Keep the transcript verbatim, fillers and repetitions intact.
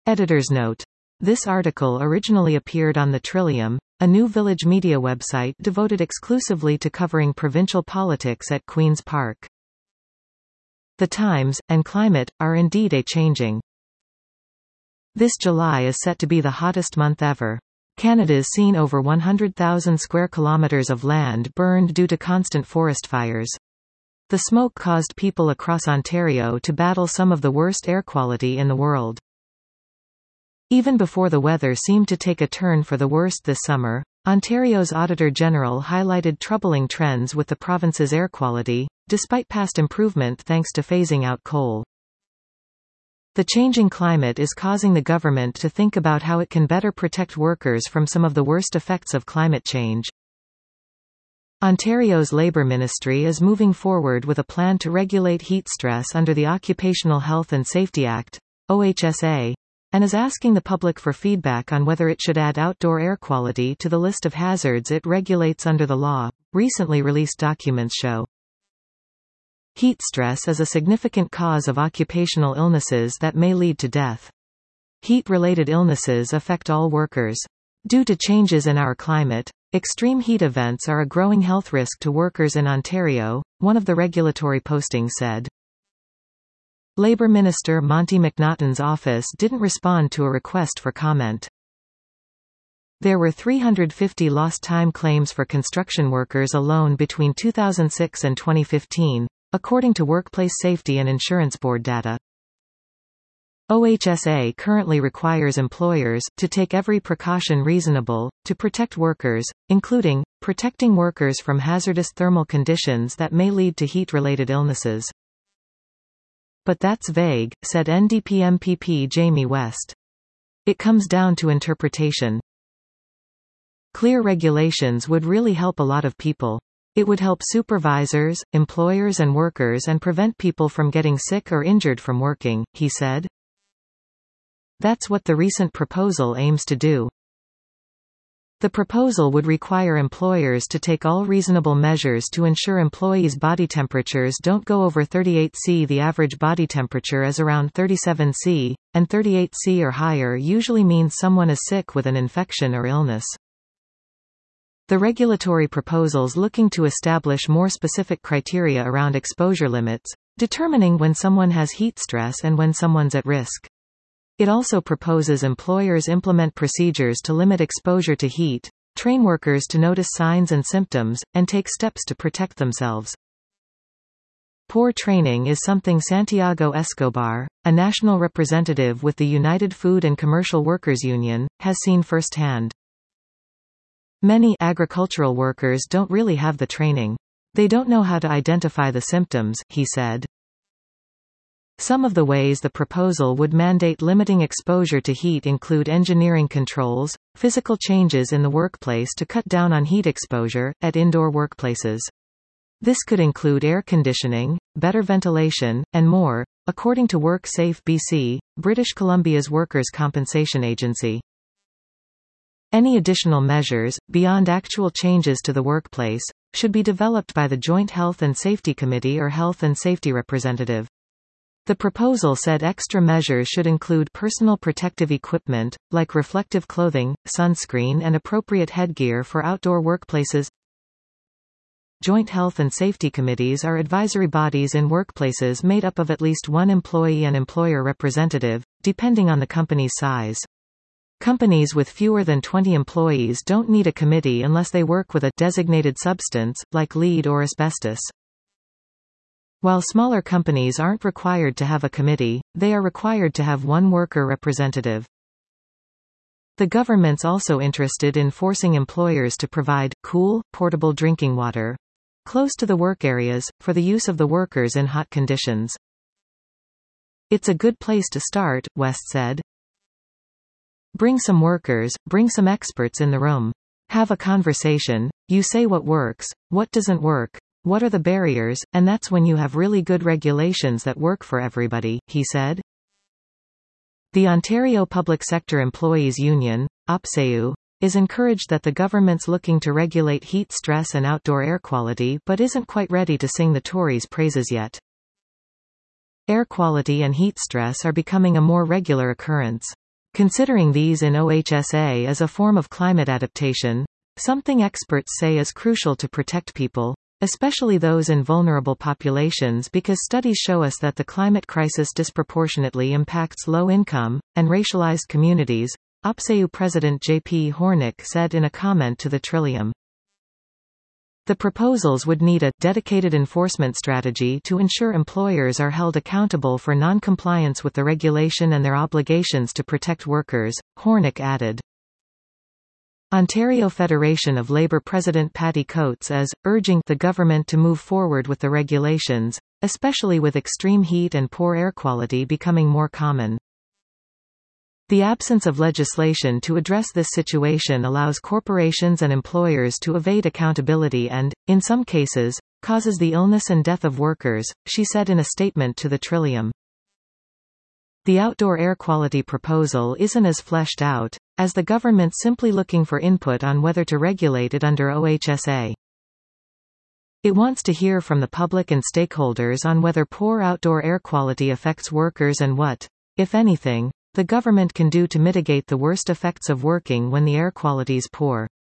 Editor's note. This article originally appeared on the Trillium, a new village media website devoted exclusively to covering provincial politics at Queen's Park. The times, and climate, are indeed a-changing. This July is set to be the hottest month ever. Canada's seen over one hundred thousand square kilometres of land burned due to constant forest fires. The smoke caused people across Ontario to battle some of the worst air quality in the world. Even before the weather seemed to take a turn for the worst this summer, Ontario's Auditor General highlighted troubling trends with the province's air quality, despite past improvement thanks to phasing out coal. The changing climate is causing the government to think about how it can better protect workers from some of the worst effects of climate change. Ontario's Labour Ministry is moving forward with a plan to regulate heat stress under the Occupational Health and Safety Act, O H S A, and is asking the public for feedback on whether it should add outdoor air quality to the list of hazards it regulates under the law, recently released documents show. Heat stress is a significant cause of occupational illnesses that may lead to death. Heat-related illnesses affect all workers. Due to changes in our climate, extreme heat events are a growing health risk to workers in Ontario, one of the regulatory postings said. Labour Minister Monty McNaughton's office didn't respond to a request for comment. There were three hundred fifty lost time claims for construction workers alone between two thousand six and twenty fifteen, according to Workplace Safety and Insurance Board data. O H S A currently requires employers to take every precaution reasonable to protect workers, including protecting workers from hazardous thermal conditions that may lead to heat-related illnesses. But that's vague, said N D P M P P Jamie West. It comes down to interpretation. Clear regulations would really help a lot of people. It would help supervisors, employers and workers and prevent people from getting sick or injured from working, he said. That's what the recent proposal aims to do. The proposal would require employers to take all reasonable measures to ensure employees' body temperatures don't go over thirty-eight Celsius. The average body temperature is around thirty-seven Celsius, and thirty-eight Celsius or higher usually means someone is sick with an infection or illness. The regulatory proposals looking to establish more specific criteria around exposure limits, determining when someone has heat stress and when someone's at risk. It also proposes employers implement procedures to limit exposure to heat, train workers to notice signs and symptoms, and take steps to protect themselves. Poor training is something Santiago Escobar, a national representative with the United Food and Commercial Workers Union, has seen firsthand. Many agricultural workers don't really have the training. They don't know how to identify the symptoms, he said. Some of the ways the proposal would mandate limiting exposure to heat include engineering controls, physical changes in the workplace to cut down on heat exposure, at indoor workplaces. This could include air conditioning, better ventilation, and more, according to WorkSafe B C, British Columbia's workers' compensation agency. Any additional measures, beyond actual changes to the workplace, should be developed by the Joint Health and Safety Committee or Health and Safety Representative. The proposal said extra measures should include personal protective equipment, like reflective clothing, sunscreen and appropriate headgear for outdoor workplaces. Joint Health and Safety Committees are advisory bodies in workplaces made up of at least one employee and employer representative, depending on the company's size. Companies with fewer than twenty employees don't need a committee unless they work with a designated substance, like lead or asbestos. While smaller companies aren't required to have a committee, they are required to have one worker representative. The government's also interested in forcing employers to provide cool, portable drinking water close to the work areas, for the use of the workers in hot conditions. It's a good place to start, West said. Bring some workers, bring some experts in the room. Have a conversation, you say what works, what doesn't work, what are the barriers, and that's when you have really good regulations that work for everybody, he said. The Ontario Public Sector Employees Union, O P S E U, is encouraged that the government's looking to regulate heat stress and outdoor air quality but isn't quite ready to sing the Tories' praises yet. Air quality and heat stress are becoming a more regular occurrence. Considering these in O H S A as a form of climate adaptation, something experts say is crucial to protect people, especially those in vulnerable populations, because studies show us that the climate crisis disproportionately impacts low-income, and racialized communities, O P S E U President J P Hornick said in a comment to the Trillium. The proposals would need a dedicated enforcement strategy to ensure employers are held accountable for non-compliance with the regulation and their obligations to protect workers, Hornick added. Ontario Federation of Labour President Patty Coates is urging the government to move forward with the regulations, especially with extreme heat and poor air quality becoming more common. The absence of legislation to address this situation allows corporations and employers to evade accountability and, in some cases, causes the illness and death of workers, she said in a statement to the Trillium. The outdoor air quality proposal isn't as fleshed out, as the government simply looking for input on whether to regulate it under O H S A. It wants to hear from the public and stakeholders on whether poor outdoor air quality affects workers and what, if anything, the government can do to mitigate the worst effects of working when the air quality is poor.